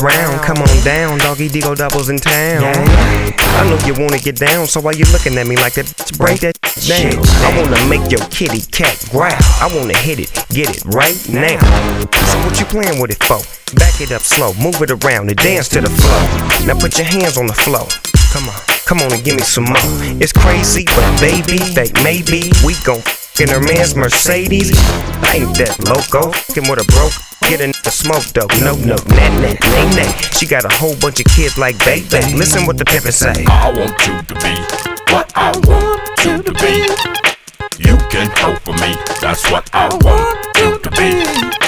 around. Come on down, doggy Digo doubles in town. I know you wanna get down, so why you looking at me like that? Break that down. I wanna make your kitty cat growl. I wanna hit it, get it right now. So what you playing with it for? Back it up slow, move it around and dance to the flow. Now put your hands on the floor. Come on and give me some more. It's crazy, but baby, that maybe we gon' f*** in her man's Mercedes. I ain't that loco, f***ing with a broke. Get a nigga smoke though, no, nay. She got a whole bunch of kids like baby. Listen what the pimpin' say. I want you to be what I want you to be. You can hope for me, that's what I want you to be.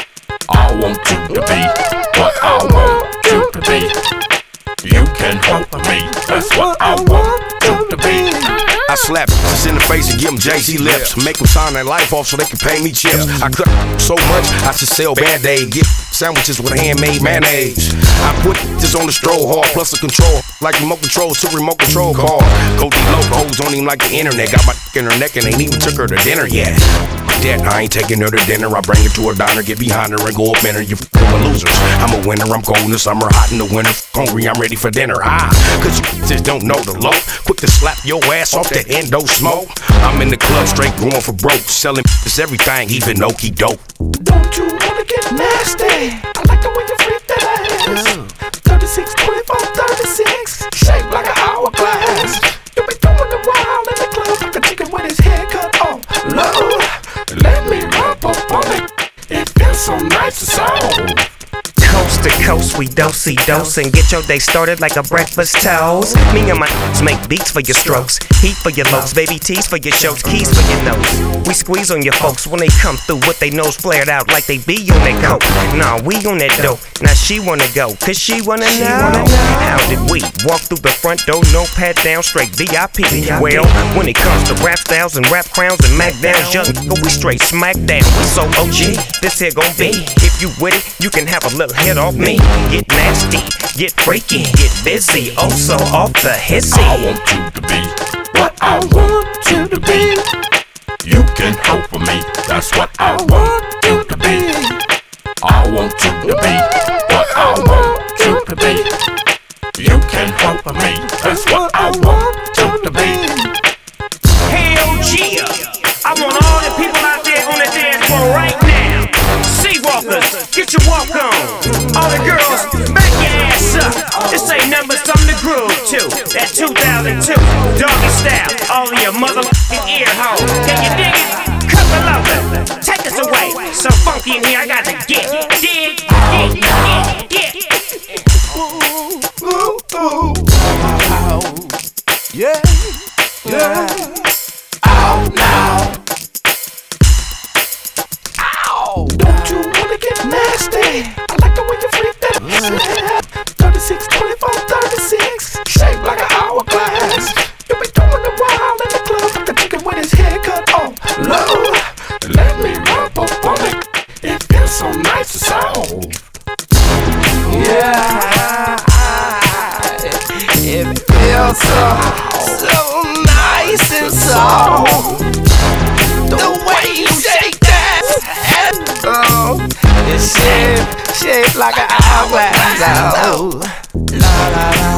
I want you to be what I want you to be. You can hope for me, that's what I want you to be. I slap bitches in the face and give them Jay-Z lips. Make them sign their life off so they can pay me chips. I cut so much, I should sell Band-Aid. Get sandwiches with handmade mayonnaise. I put this on the stroll hard, plus the control. Like remote controls to remote control cars. Go these locals on him like the internet. Got my in her neck and ain't even took her to dinner yet. I ain't taking her to dinner. I bring her to a diner, get behind her and go up in her. You f***ing losers. I'm a winner, I'm cold in the summer, hot in the winter. Hungry, I'm ready for dinner. Cause you just don't know the low. Quick to slap your ass off that endo smoke. I'm in the club straight going for broke. Selling this everything, even okey doke. Don't you wanna get nasty? I like the way you flip that ass. 36, 24, 36. Shaped like an hourglass. You be doing the wild in the club like a chicken with his head cut off. Love, let me rub up on it. It feels so nice and soft. Coast to coast, we dose and get your day started like a breakfast toast. Me and my make beats for your strokes, heat for your lows, baby tees for your shows, keys for your nose. We squeeze on your folks when they come through with they nose flared out like they be on their coat. Nah, we on that dope. Now she wanna go, cause she wanna know. How did we walk through the front door, no pat down, straight VIP? Well, when it comes to rap styles and rap crowns and Mac downs, young we straight smack down. We so OG, this here gon' be. If you with it, you can have a little head off me. Get nasty, get freaky, get busy, oh so off the hissy. I want you to be what I want you to be. You can hope for me, that's what I want you to be. I want you to be what I want you to be. You can hope for me, that's what I want you to be. Hell yeah, I want all the people out there on the dance floor right now. Seawalkers, get your walk on. All the girls, back your ass up. This ain't nothing but something to groove to. That 2002 doggy style. All of your motherfucking ear holes. Can you dig it? Couple of them. Take us away. So funky in here, I got to get. Dig, get. Ooh, ooh, ooh. Yeah. Ow, now. Ow. Don't you wanna get nasty? I like the way you flip that. 36, 24, 36. Shaped like an hourglass. You be doing the wild in the club like a chicken with his head cut off. Love, let me rub up on it. It feels so nice and soft. Yeah, it feels so nice and soft. The way you shake that, oh, it's shaped like an hourglass. Oh, la la la.